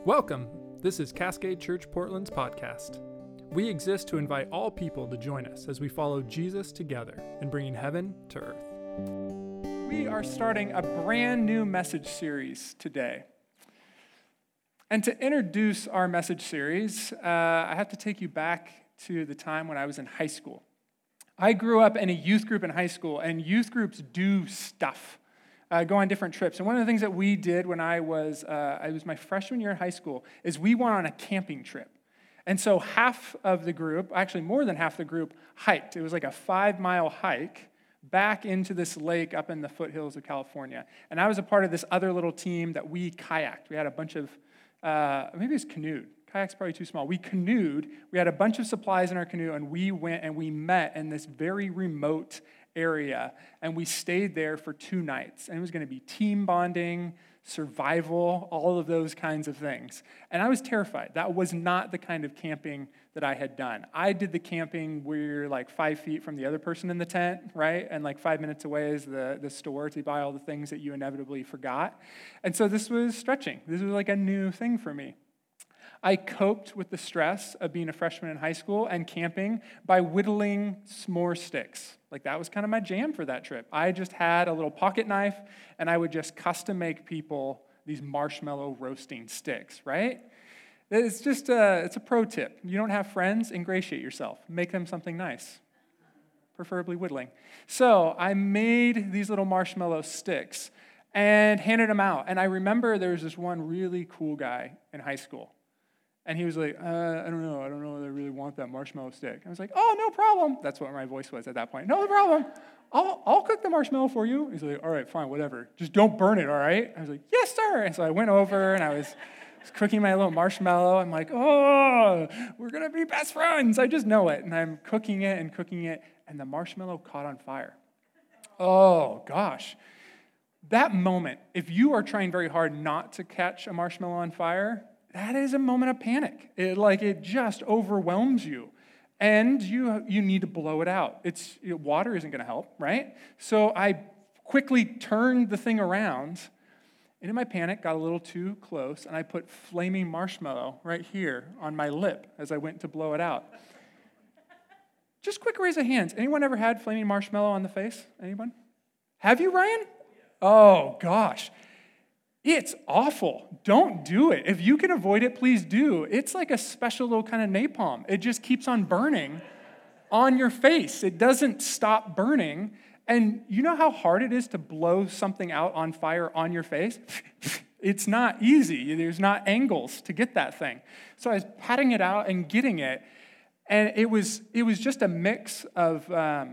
Welcome. This is Cascade Church Portland's podcast. We exist to invite all people to join us as we follow Jesus together in bringing heaven to earth. We are starting a brand new message series today. And to introduce our message series, I have to take you back to the time when I was in high school. I grew up in a youth group in high school, and youth groups do stuff. Go on different trips. And one of the things that we did when it was my freshman year in high school, is we went on a camping trip. And so half of the group, actually more than half the group, hiked. It was like a 5-mile hike back into this lake up in the foothills of California. And I was a part of this other little team that we kayaked. We had a bunch of, maybe it was canoed. Kayak's probably too small. We canoed. We had a bunch of supplies in our canoe, and we went and we met in this very remote area, and we stayed there for 2 nights. And it was going to be team bonding, survival, all of those kinds of things. And I was terrified. That was not the kind of camping that I had done. I did the camping where you're like 5 feet from the other person in the tent, right? And like 5 minutes away is the store to buy all the things that you inevitably forgot. And so this was stretching. This was like a new thing for me. I coped with the stress of being a freshman in high school and camping by whittling s'more sticks. Like that was kind of my jam for that trip. I just had a little pocket knife, and I would just custom make people these marshmallow roasting sticks, right? It's just it's a pro tip. You don't have friends, ingratiate yourself. Make them something nice, preferably whittling. So I made these little marshmallow sticks and handed them out. And I remember there was this one really cool guy in high school. And he was like, I don't know if I really want that marshmallow stick. I was like, oh, no problem. That's what my voice was at that point. No problem. I'll cook the marshmallow for you. He's like, all right, fine, whatever. Just don't burn it, all right? I was like, yes, sir. And so I went over, and I was cooking my little marshmallow. I'm like, oh, we're going to be best friends. I just know it. And I'm cooking it, and the marshmallow caught on fire. Oh, gosh. That moment, if you are trying very hard not to catch a marshmallow on fire, that is a moment of panic. It just overwhelms you. And you need to blow it out. Water isn't going to help, right? So I quickly turned the thing around, and in my panic, got a little too close, and I put flaming marshmallow right here on my lip as I went to blow it out. Just quick raise of hands. Anyone ever had flaming marshmallow on the face? Anyone? Have you, Ryan? Oh, gosh. It's awful. Don't do it. If you can avoid it, please do. It's like a special little kind of napalm. It just keeps on burning on your face. It doesn't stop burning. And you know how hard it is to blow something out on fire on your face? It's not easy. There's not angles to get that thing. So I was patting it out and getting it. And it was just a mix of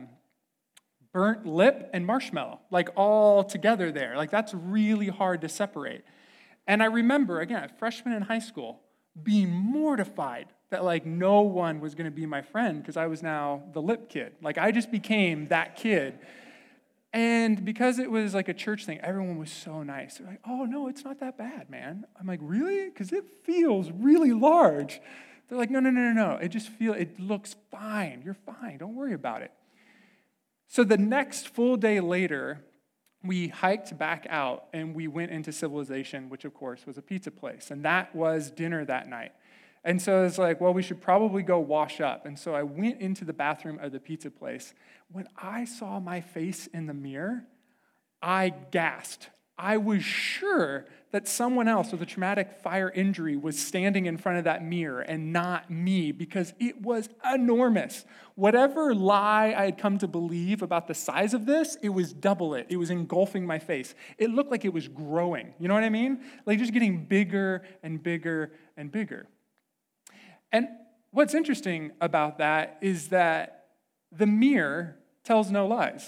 burnt lip and marshmallow, like all together there. Like that's really hard to separate. And I remember, again, a freshman in high school, being mortified that like no one was going to be my friend because I was now the lip kid. Like I just became that kid. And because it was like a church thing, everyone was so nice. They're like, oh, no, it's not that bad, man. I'm like, really? Because it feels really large. They're like, no. It looks fine. You're fine. Don't worry about it. So the next full day later, we hiked back out and we went into Civilization, which of course was a pizza place. And that was dinner that night. And so it's like, well, we should probably go wash up. And so I went into the bathroom of the pizza place. When I saw my face in the mirror, I gasped. I was sure that someone else with a traumatic fire injury was standing in front of that mirror and not me because it was enormous. Whatever lie I had come to believe about the size of this, it was double it. It was engulfing my face. It looked like it was growing. You know what I mean? Like just getting bigger and bigger and bigger. And what's interesting about that is that the mirror tells no lies.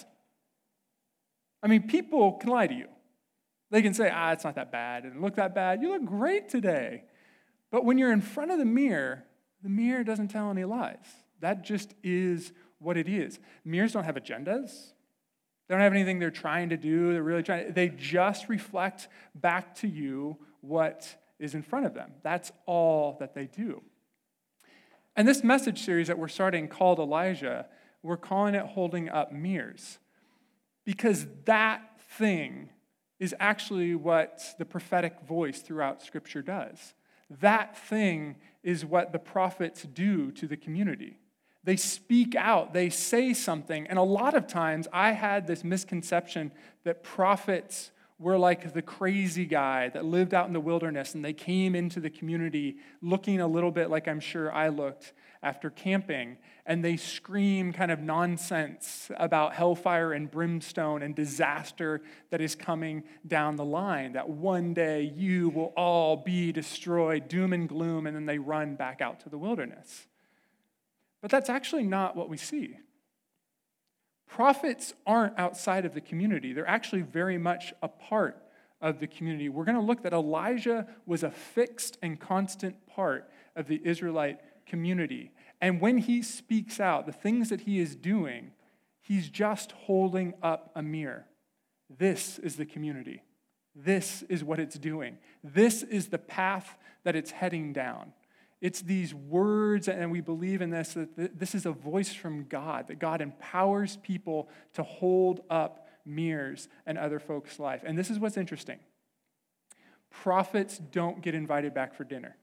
I mean, people can lie to you. They can say, it's not that bad. It didn't look that bad. You look great today. But when you're in front of the mirror doesn't tell any lies. That just is what it is. Mirrors don't have agendas. They don't have anything they're trying to do. They just reflect back to you what is in front of them. That's all that they do. And this message series that we're starting called Elijah, we're calling it Holding Up Mirrors. Because that thing is actually what the prophetic voice throughout Scripture does. That thing is what the prophets do to the community. They speak out, they say something, and a lot of times I had this misconception that prophets were like the crazy guy that lived out in the wilderness and they came into the community looking a little bit like I'm sure I looked after camping, and they scream kind of nonsense about hellfire and brimstone and disaster that is coming down the line, that one day you will all be destroyed, doom and gloom, and then they run back out to the wilderness. But that's actually not what we see. Prophets aren't outside of the community. They're actually very much a part of the community. We're going to look that Elijah was a fixed and constant part of the Israelite community. And when he speaks out, the things that he is doing, he's just holding up a mirror. This is the community. This is what it's doing. This is the path that it's heading down. It's these words, and we believe in this, that this is a voice from God, that God empowers people to hold up mirrors in other folks' life. And this is what's interesting. Prophets don't get invited back for dinner.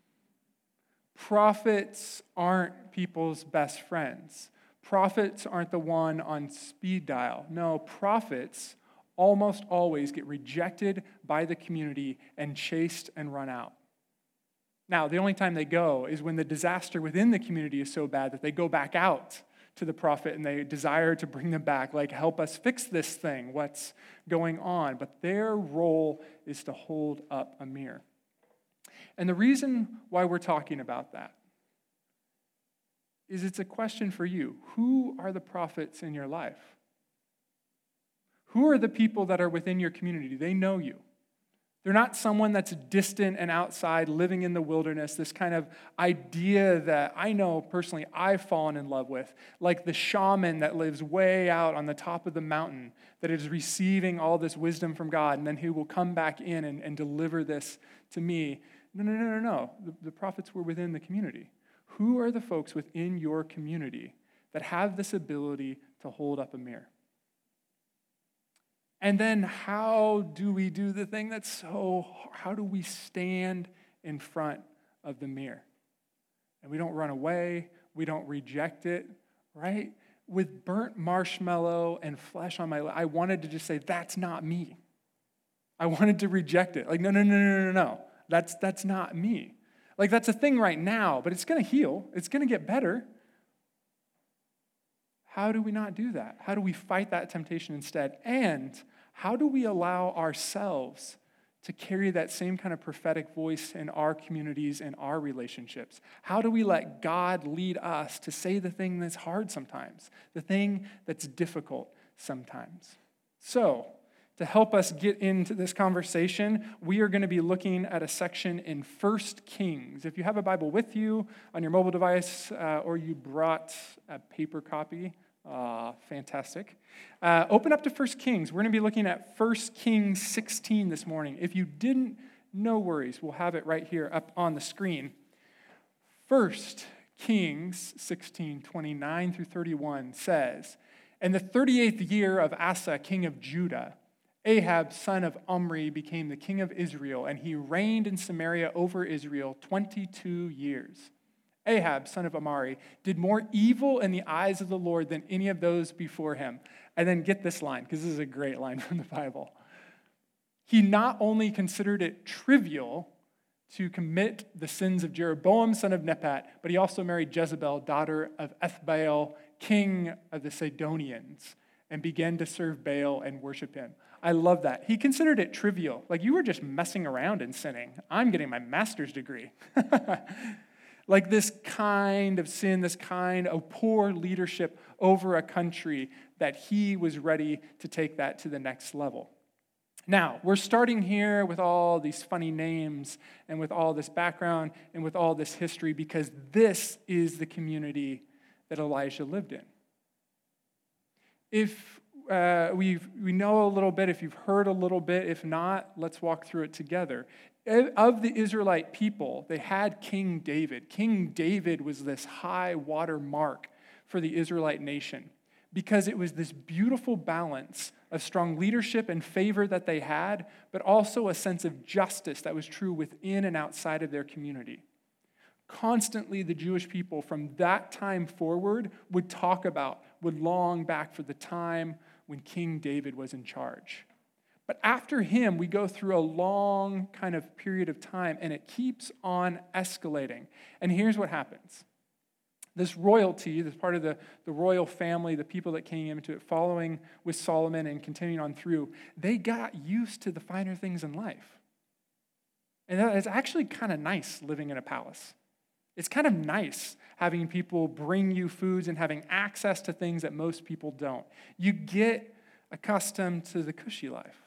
Prophets aren't people's best friends. Prophets aren't the one on speed dial. No, prophets almost always get rejected by the community and chased and run out. Now, the only time they go is when the disaster within the community is so bad that they go back out to the prophet and they desire to bring them back, like, help us fix this thing, what's going on. But their role is to hold up a mirror. And the reason why we're talking about that is it's a question for you. Who are the prophets in your life? Who are the people that are within your community? Do they know you? They're not someone that's distant and outside, living in the wilderness, this kind of idea that I know personally I've fallen in love with, like the shaman that lives way out on the top of the mountain, that is receiving all this wisdom from God, and then who will come back in and deliver this to me. No. The prophets were within the community. Who are the folks within your community that have this ability to hold up a mirror? And then how do we do the thing that's so hard? How do we stand in front of the mirror? And we don't run away. We don't reject it, right? With burnt marshmallow and flesh on my lips, I wanted to just say, that's not me. I wanted to reject it. Like, no. That's not me. Like, that's a thing right now, but it's going to heal. It's going to get better. How do we not do that? How do we fight that temptation instead? And how do we allow ourselves to carry that same kind of prophetic voice in our communities and our relationships? How do we let God lead us to say the thing that's hard sometimes, the thing that's difficult sometimes? So, to help us get into this conversation, we are going to be looking at a section in 1 Kings. If you have a Bible with you on your mobile device or you brought a paper copy, fantastic. Open up to 1 Kings. We're going to be looking at 1 Kings 16 this morning. If you didn't, no worries. We'll have it right here up on the screen. 1 Kings 16, 29 through 31 says, "In the 38th year of Asa, king of Judah, Ahab, son of Omri, became the king of Israel, and he reigned in Samaria over Israel 22 years. Ahab, son of Omri, did more evil in the eyes of the Lord than any of those before him." And then get this line, because this is a great line from the Bible. "He not only considered it trivial to commit the sins of Jeroboam, son of Nebat, but he also married Jezebel, daughter of Ethbaal, king of the Sidonians, and began to serve Baal and worship him." I love that. He considered it trivial. Like, you were just messing around and sinning. I'm getting my master's degree. Like, this kind of sin, this kind of poor leadership over a country, that he was ready to take that to the next level. Now, we're starting here with all these funny names and with all this background and with all this history because this is the community that Elijah lived in. If we know a little bit, if you've heard a little bit, if not, let's walk through it together. Of the Israelite people, they had King David. King David was this high water mark for the Israelite nation. because it was this beautiful balance of strong leadership and favor that they had, but also a sense of justice that was true within and outside of their community. Constantly, the Jewish people from that time forward would long back for the time when King David was in charge. But after him, we go through a long kind of period of time, and it keeps on escalating. And here's what happens. This royalty, this part of the royal family, the people that came into it, following with Solomon and continuing on through, they got used to the finer things in life. And it's actually kind of nice living in a palace. It's kind of nice having people bring you foods and having access to things that most people don't. You get accustomed to the cushy life.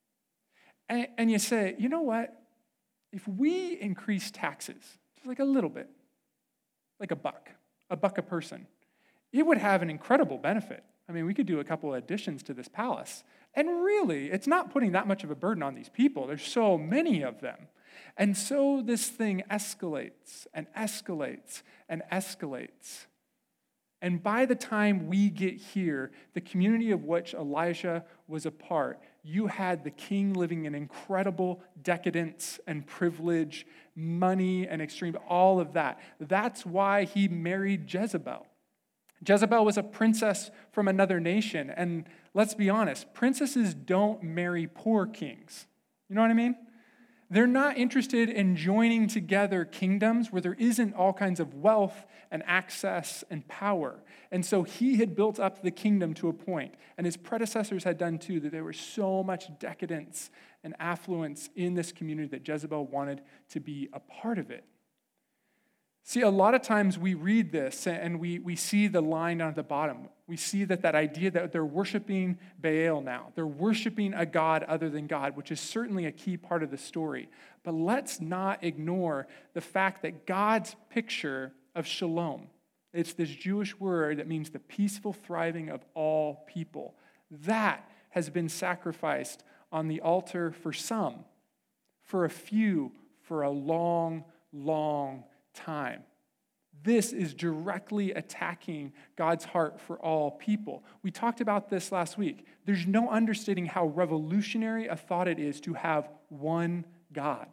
And you say, you know what? If we increase taxes, just like a little bit, like a buck a person, it would have an incredible benefit. I mean, we could do a couple of additions to this palace. And really, it's not putting that much of a burden on these people. There's so many of them. And so this thing escalates and escalates and escalates. And by the time we get here, the community of which Elijah was a part, you had the king living in incredible decadence and privilege, money and extreme, all of that. That's why he married Jezebel. Jezebel was a princess from another nation. And let's be honest, princesses don't marry poor kings. You know what I mean? They're not interested in joining together kingdoms where there isn't all kinds of wealth and access and power. And so he had built up the kingdom to a point, and his predecessors had done too, that there was so much decadence and affluence in this community that Jezebel wanted to be a part of it. See, a lot of times we read this and we see the line down at the bottom. We see that idea that they're worshiping Baal now. They're worshiping a god other than God, which is certainly a key part of the story. But let's not ignore the fact that God's picture of shalom, it's this Jewish word that means the peaceful thriving of all people. That has been sacrificed on the altar for some, for a few, for a long, long time. This is directly attacking God's heart for all people. We talked about this last week. There's no understating how revolutionary a thought it is to have one God.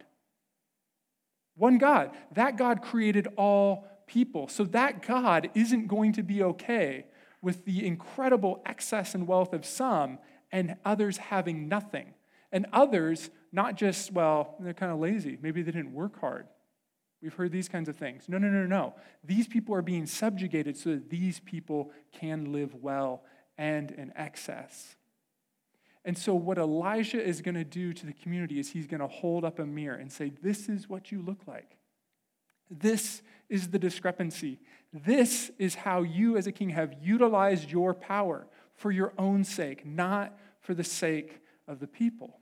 One God. That God created all people. So that God isn't going to be okay with the incredible excess and wealth of some and others having nothing. And others, not just, well, they're kind of lazy. Maybe they didn't work hard. We've heard these kinds of things. No. These people are being subjugated so that these people can live well and in excess. And so what Elijah is going to do to the community is he's going to hold up a mirror and say, this is what you look like. This is the discrepancy. This is how you as a king have utilized your power for your own sake, not for the sake of the people.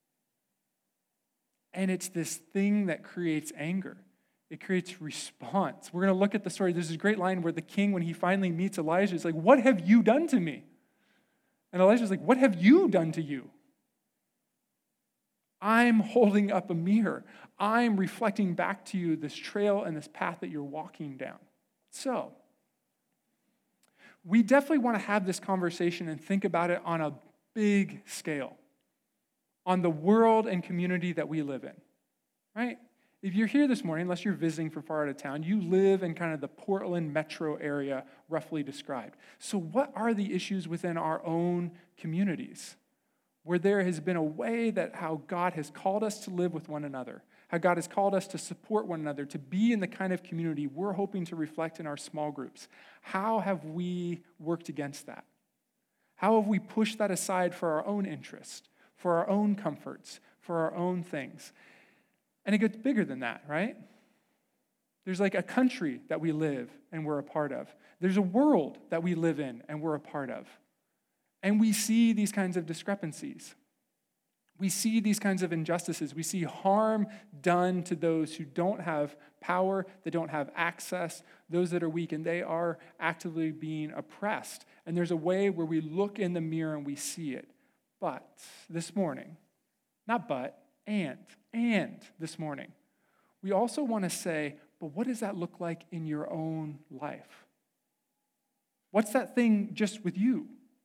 And it's this thing that creates anger. It creates response. We're going to look at the story. There's this great line where the king, when he finally meets Elijah, is like, what have you done to me? And Elijah's like, what have you done to you? I'm holding up a mirror. I'm reflecting back to you this trail and this path that you're walking down. So, we definitely want to have this conversation and think about it on a big scale, on the world and community that we live in, right? If you're here this morning, unless you're visiting from far out of town, you live in kind of the Portland metro area, roughly described. So what are the issues within our own communities where there has been a way that how God has called us to live with one another, how God has called us to support one another, to be in the kind of community we're hoping to reflect in our small groups? How have we worked against that? How have we pushed that aside for our own interest, for our own comforts, for our own things? And it gets bigger than that, right? There's like a country that we live and we're a part of. There's a world that we live in and we're a part of. And we see these kinds of discrepancies. We see these kinds of injustices. We see harm done to those who don't have power, that don't have access, those that are weak, and they are actively being oppressed. And there's a way where we look in the mirror and we see it. But this morning, not but, and this morning, we also want to say, but what does that look like in your own life? What's that thing just with you?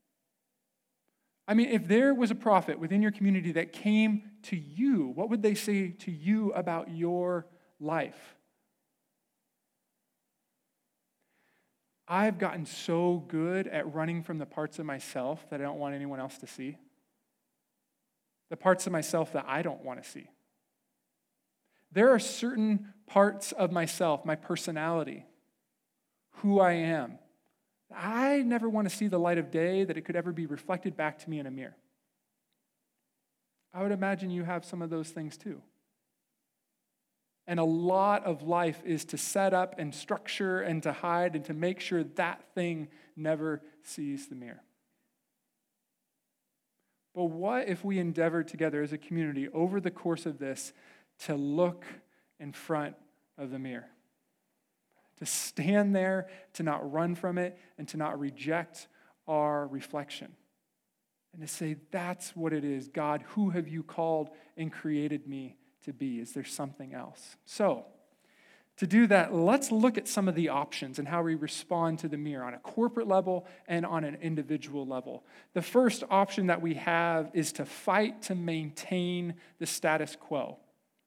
I mean, if there was a prophet within your community that came to you, what would they say to you about your life? I've gotten so good at running from the parts of myself that I don't want anyone else to see. The parts of myself that I don't want to see. There are certain parts of myself, my personality, who I am, I never want to see the light of day, that it could ever be reflected back to me in a mirror. I would imagine you have some of those things too. And a lot of life is to set up and structure and to hide and to make sure that thing never sees the mirror. But what if we endeavored together as a community over the course of this to look in front of the mirror? To stand there, to not run from it, and to not reject our reflection. And to say, that's what it is. God, who have you called and created me to be? Is there something else? So, to do that, let's look at some of the options and how we respond to the mirror on a corporate level and on an individual level. The first option that we have is to fight to maintain the status quo.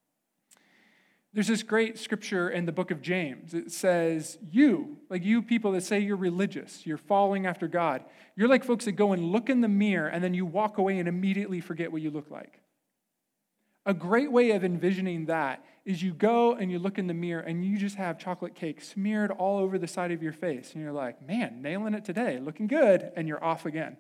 There's this great scripture in the book of James. It says, you people that say you're religious, you're following after God, you're like folks that go and look in the mirror and then you walk away and immediately forget what you look like. A great way of envisioning that is you go and you look in the mirror and you just have chocolate cake smeared all over the side of your face. And you're like, man, nailing it today, looking good, and you're off again.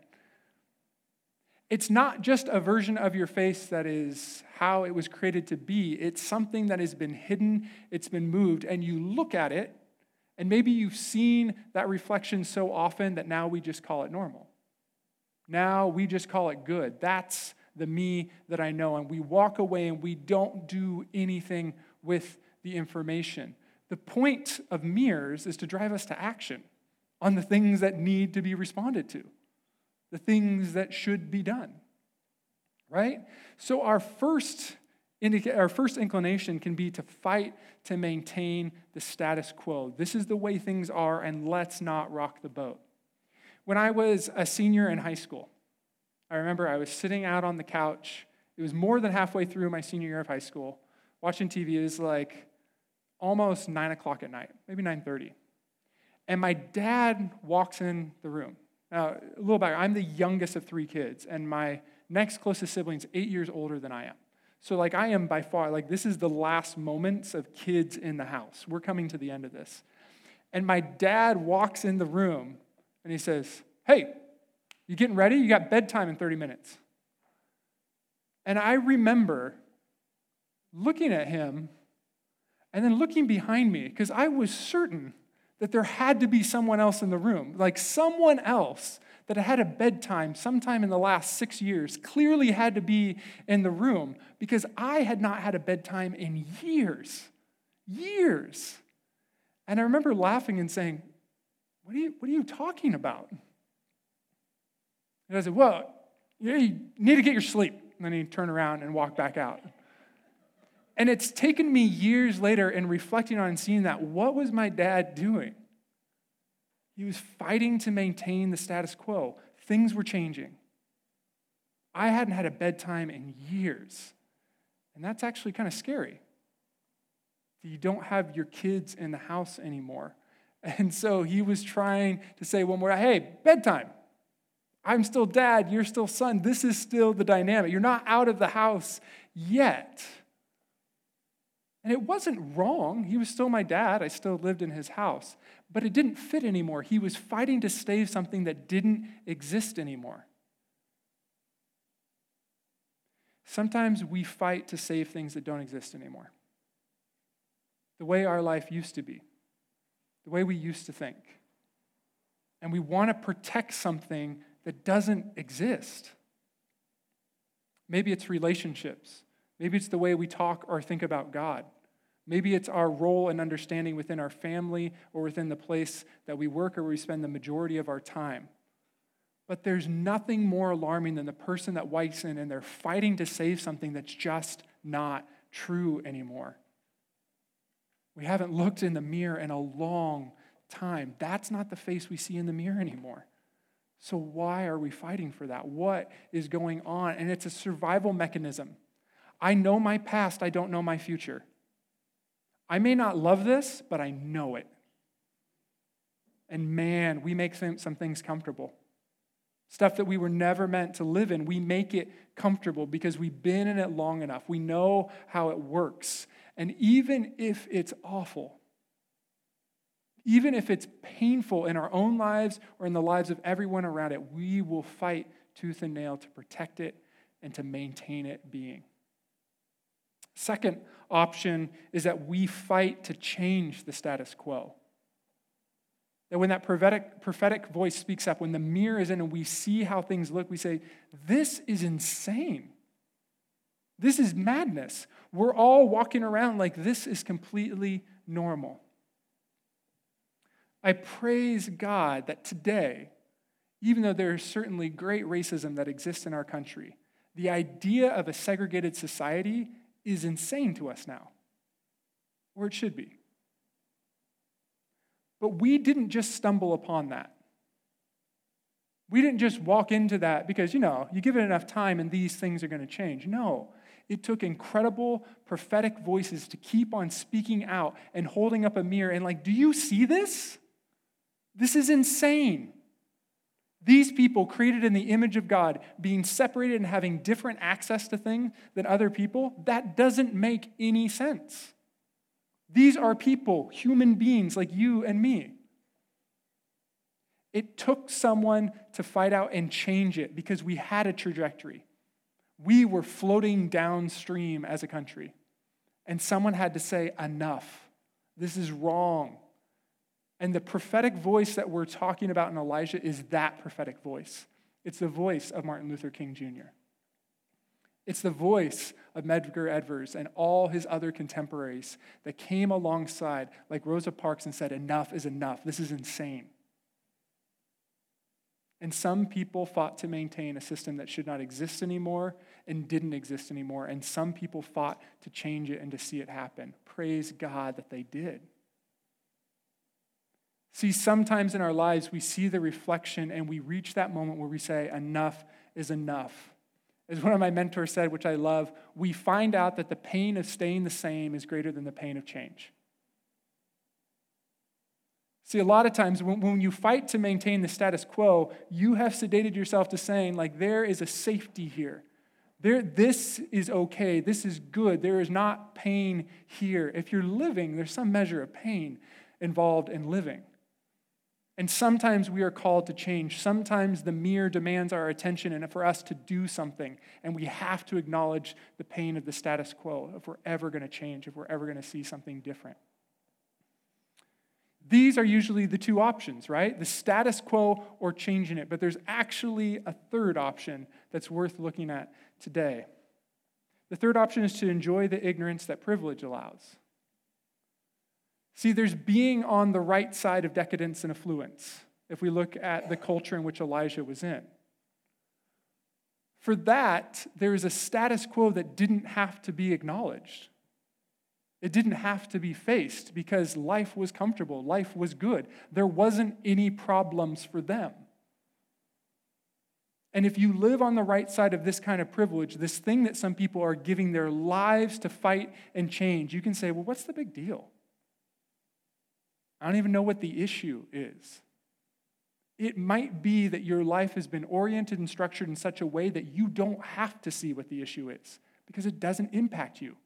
It's not just a version of your face that is how it was created to be. It's something that has been hidden, it's been moved, and you look at it, and maybe you've seen that reflection so often that now we just call it normal. Now we just call it good. That's the me that I know, and we walk away and we don't do anything with the information. The point of mirrors is to drive us to action on the things that need to be responded to. The things that should be done, right? So our first inclination can be to fight to maintain the status quo. This is the way things are, and let's not rock the boat. When I was a senior in high school, I remember I was sitting out on the couch. It was more than halfway through my senior year of high school, watching TV. It was like almost 9 o'clock at night, maybe 9:30. And my dad walks in the room. Now, a little back, I'm the youngest of 3 kids, and my next closest sibling's 8 years older than I am. So, I am by far, this is the last moments of kids in the house. We're coming to the end of this. And my dad walks in the room, and he says, hey, you getting ready? You got bedtime in 30 minutes. And I remember looking at him, and then looking behind me, because I was certain that there had to be someone else in the room, someone else that had a bedtime sometime in the last 6 years clearly had to be in the room, because I had not had a bedtime in years. And I remember laughing and saying, what are you talking about? And I said, well, you need to get your sleep. And then he'd turn around and walk back out. And it's taken me years later in reflecting on and seeing that, what was my dad doing? He was fighting to maintain the status quo. Things were changing. I hadn't had a bedtime in years. And that's actually kind of scary. You don't have your kids in the house anymore. And so he was trying to say one more, hey, bedtime. I'm still dad, you're still son. This is still the dynamic. You're not out of the house yet. And it wasn't wrong. He was still my dad. I still lived in his house. But it didn't fit anymore. He was fighting to save something that didn't exist anymore. Sometimes we fight to save things that don't exist anymore. The way our life used to be. The way we used to think. And we want to protect something that doesn't exist. Maybe it's relationships. Maybe it's the way we talk or think about God. Maybe it's our role and understanding within our family or within the place that we work or where we spend the majority of our time. But there's nothing more alarming than the person that walks in and they're fighting to save something that's just not true anymore. We haven't looked in the mirror in a long time. That's not the face we see in the mirror anymore. So why are we fighting for that? What is going on? And it's a survival mechanism. I know my past, I don't know my future. I may not love this, but I know it. And man, we make some things comfortable. Stuff that we were never meant to live in, we make it comfortable because we've been in it long enough. We know how it works. And even if it's awful, even if it's painful in our own lives or in the lives of everyone around it, we will fight tooth and nail to protect it and to maintain it being. Second option is that we fight to change the status quo. That when that prophetic voice speaks up, when the mirror is in and we see how things look, we say, this is insane. This is madness. We're all walking around like this is completely normal. I praise God that today, even though there is certainly great racism that exists in our country, the idea of a segregated society is insane to us now, or it should be. But we didn't just stumble upon that. We didn't just walk into that because, you give it enough time and these things are going to change. No, it took incredible prophetic voices to keep on speaking out and holding up a mirror and do you see this? This is insane. These people created in the image of God, being separated and having different access to things than other people, that doesn't make any sense. These are people, human beings like you and me. It took someone to fight out and change it because we had a trajectory. We were floating downstream as a country. And someone had to say, enough. This is wrong. And the prophetic voice that we're talking about in Elijah is that prophetic voice. It's the voice of Martin Luther King Jr. It's the voice of Medgar Evers and all his other contemporaries that came alongside, like Rosa Parks, and said, enough is enough. This is insane. And some people fought to maintain a system that should not exist anymore and didn't exist anymore. And some people fought to change it and to see it happen. Praise God that they did. See, sometimes in our lives, we see the reflection and we reach that moment where we say, enough is enough. As one of my mentors said, which I love, we find out that the pain of staying the same is greater than the pain of change. See, a lot of times when you fight to maintain the status quo, you have sedated yourself to saying, there is a safety here. This is okay. This is good. There is not pain here. If you're living, there's some measure of pain involved in living. And sometimes we are called to change. Sometimes the mirror demands our attention and for us to do something. And we have to acknowledge the pain of the status quo if we're ever going to change, if we're ever going to see something different. These are usually the two options, right? The status quo or changing it. But there's actually a third option that's worth looking at today. The third option is to enjoy the ignorance that privilege allows. See, there's being on the right side of decadence and affluence, if we look at the culture in which Elijah was in. For that, there is a status quo that didn't have to be acknowledged. It didn't have to be faced because life was comfortable, life was good. There wasn't any problems for them. And if you live on the right side of this kind of privilege, this thing that some people are giving their lives to fight and change, you can say, well, what's the big deal? I don't even know what the issue is. It might be that your life has been oriented and structured in such a way that you don't have to see what the issue is because it doesn't impact you.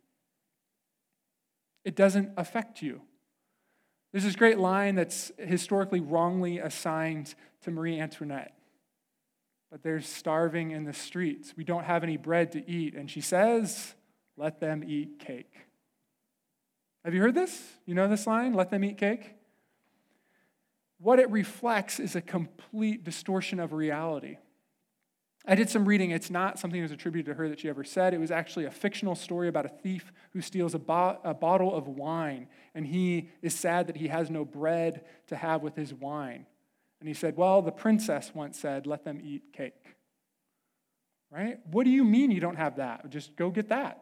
It doesn't affect you. There's this great line that's historically wrongly assigned to Marie Antoinette. But they're starving in the streets. We don't have any bread to eat. And she says, let them eat cake. Have you heard this? You know this line, let them eat cake? What it reflects is a complete distortion of reality. I did some reading. It's not something that was attributed to her that she ever said. It was actually a fictional story about a thief who steals a bottle of wine, and he is sad that he has no bread to have with his wine. And he said, well, the princess once said, let them eat cake. Right? What do you mean you don't have that? Just go get that.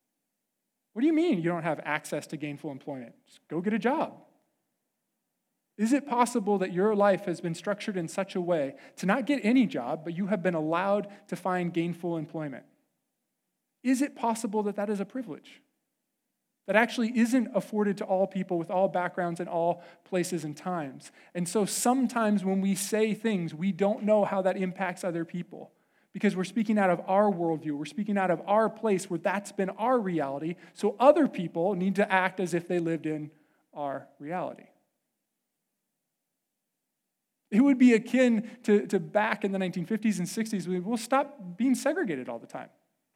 What do you mean you don't have access to gainful employment? Just go get a job. Is it possible that your life has been structured in such a way to not get any job, but you have been allowed to find gainful employment? Is it possible that that is a privilege that actually isn't afforded to all people with all backgrounds and all places and times? And so sometimes when we say things, we don't know how that impacts other people because we're speaking out of our worldview. We're speaking out of our place where that's been our reality. So other people need to act as if they lived in our reality. It would be akin to back in the 1950s and 60s. We'll stop being segregated all the time.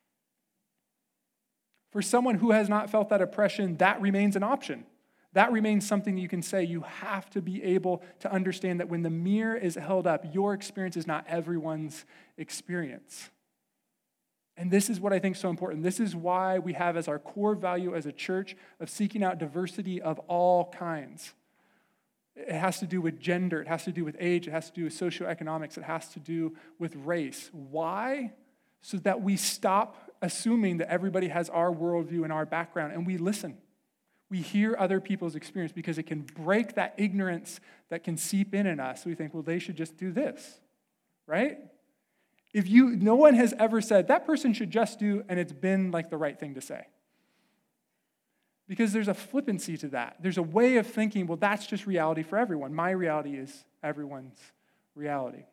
For someone who has not felt that oppression, that remains an option. That remains something that you can say. You have to be able to understand that when the mirror is held up, your experience is not everyone's experience. And this is what I think is so important. This is why we have as our core value as a church of seeking out diversity of all kinds. It has to do with gender. It has to do with age. It has to do with socioeconomics. It has to do with race. Why? So that we stop assuming that everybody has our worldview and our background, and we listen. We hear other people's experience because it can break that ignorance that can seep in us. So we think, well, they should just do this, right? No one has ever said, that person should just do, and it's been like the right thing to say. Because there's a flippancy to that. There's a way of thinking, well, that's just reality for everyone. My reality is everyone's reality.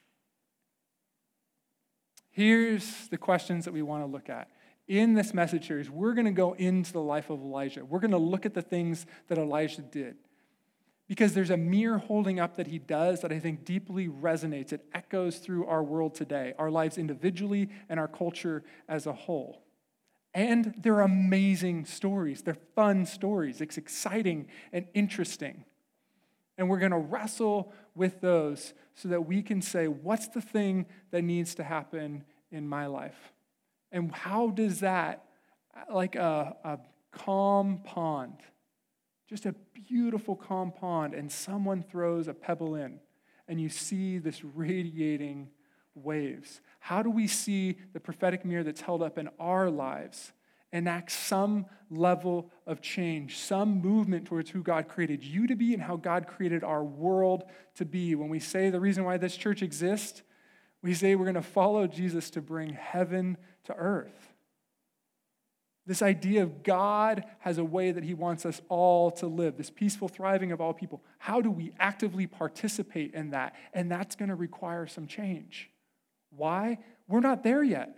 Here's the questions that we want to look at. In this message series, we're going to go into the life of Elijah. We're going to look at the things that Elijah did. Because there's a mirror holding up that he does that I think deeply resonates. It echoes through our world today, our lives individually and our culture as a whole. And they're amazing stories. They're fun stories. It's exciting and interesting. And we're going to wrestle with those so that we can say, what's the thing that needs to happen in my life? And how does that, like a calm pond, just a beautiful calm pond, and someone throws a pebble in, and you see this radiating waves. How do we see the prophetic mirror that's held up in our lives enact some level of change, some movement towards who God created you to be and how God created our world to be? When we say the reason why this church exists, we say we're going to follow Jesus to bring heaven to earth. This idea of God has a way that he wants us all to live, this peaceful thriving of all people. How do we actively participate in that? And that's going to require some change. Why? We're not there yet.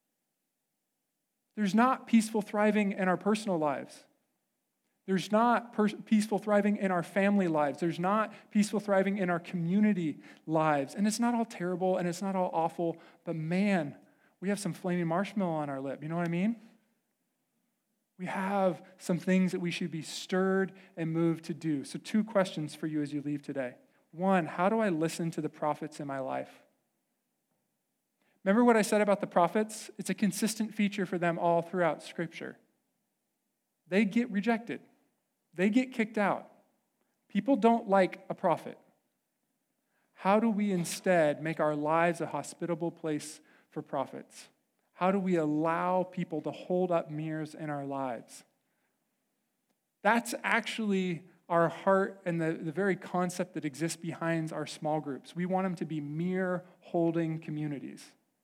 There's not peaceful thriving in our personal lives. There's not peaceful thriving in our family lives. There's not peaceful thriving in our community lives. And it's not all terrible and it's not all awful, but man, we have some flaming marshmallow on our lip. You know what I mean? We have some things that we should be stirred and moved to do. So 2 questions for you as you leave today. 1, how do I listen to the prophets in my life? Remember what I said about the prophets? It's a consistent feature for them all throughout Scripture. They get rejected. They get kicked out. People don't like a prophet. How do we instead make our lives a hospitable place for prophets? How do we allow people to hold up mirrors in our lives? That's actually our heart and the very concept that exists behind our small groups. We want them to be mirror-holding communities,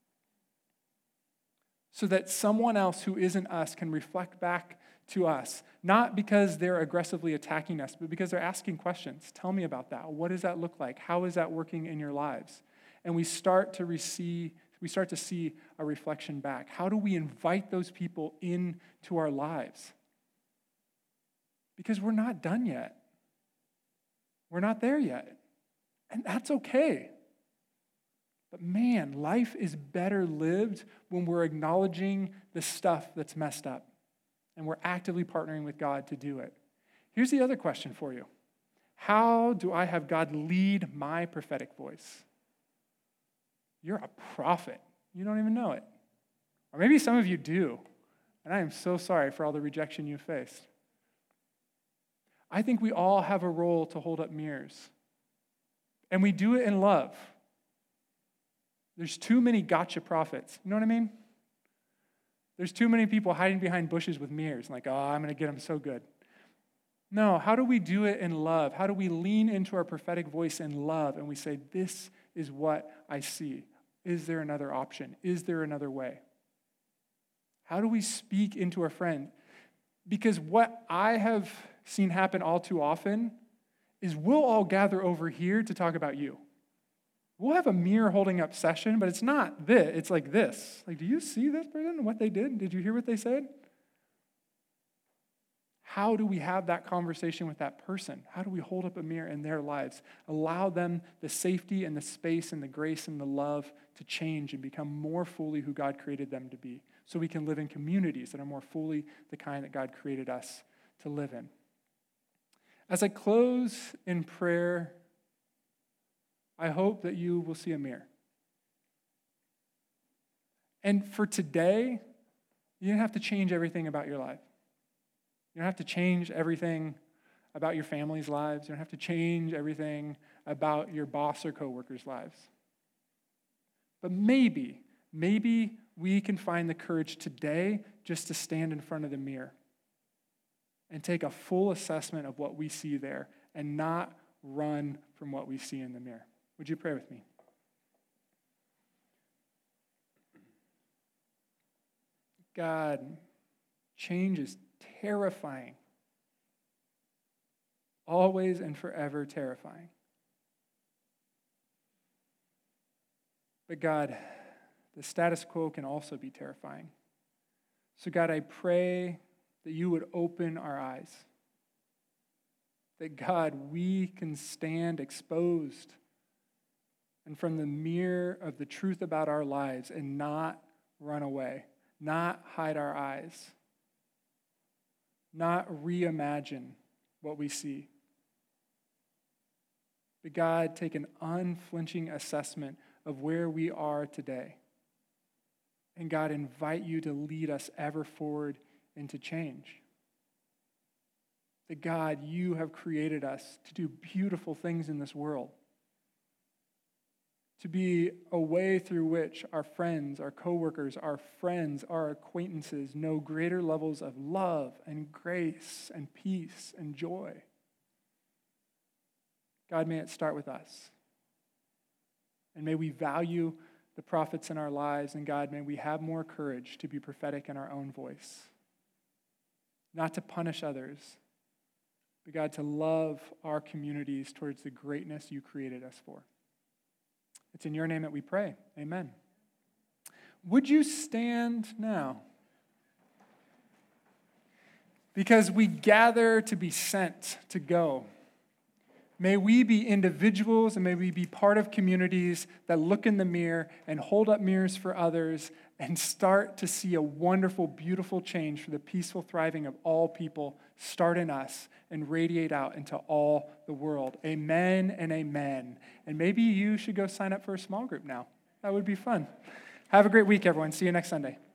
so that someone else who isn't us can reflect back to us, not because they're aggressively attacking us, but because they're asking questions. Tell me about that. What does that look like? How is that working in your lives? And we start to see a reflection back. How do we invite those people into our lives? Because we're not done yet. We're not there yet. And that's okay. But man, life is better lived when we're acknowledging the stuff that's messed up and we're actively partnering with God to do it. Here's the other question for you. How do I have God lead my prophetic voice? You're a prophet. You don't even know it. Or maybe some of you do. And I am so sorry for all the rejection you faced. I think we all have a role to hold up mirrors. And we do it in love. There's too many gotcha prophets. You know what I mean? There's too many people hiding behind bushes with mirrors. Like, oh, I'm going to get them so good. No, how do we do it in love? How do we lean into our prophetic voice in love and we say, this is what I see. Is there another option? Is there another way? How do we speak into our friend? Because what I have seen happen all too often is we'll all gather over here to talk about you. We'll have a mirror holding up session, but it's not this. It's like this. Like, do you see this person? What they did? Did you hear what they said? How do we have that conversation with that person? How do we hold up a mirror in their lives? Allow them the safety and the space and the grace and the love to change and become more fully who God created them to be, so we can live in communities that are more fully the kind that God created us to live in. As I close in prayer, I hope that you will see a mirror. And for today, you don't have to change everything about your life. You don't have to change everything about your family's lives. You don't have to change everything about your boss or coworkers' lives. But maybe we can find the courage today just to stand in front of the mirror and take a full assessment of what we see there and not run from what we see in the mirror. Would you pray with me? God, change is terrifying. Always and forever terrifying. But God, the status quo can also be terrifying. So God, I pray that you would open our eyes. That God, we can stand exposed and from the mirror of the truth about our lives and not run away, not hide our eyes, not reimagine what we see. But God, take an unflinching assessment of where we are today. And God, invite you to lead us ever forward into change. That God, you have created us to do beautiful things in this world. To be a way through which our friends, our coworkers, our friends, our acquaintances know greater levels of love and grace and peace and joy. God, may it start with us. And may we value the prophets in our lives. And God, may we have more courage to be prophetic in our own voice. Not to punish others, but God, to love our communities towards the greatness you created us for. It's in your name that we pray. Amen. Would you stand now? Because we gather to be sent to go. May we be individuals and may we be part of communities that look in the mirror and hold up mirrors for others and start to see a wonderful, beautiful change for the peaceful thriving of all people start in us and radiate out into all the world. Amen and amen. And maybe you should go sign up for a small group now. That would be fun. Have a great week, everyone. See you next Sunday.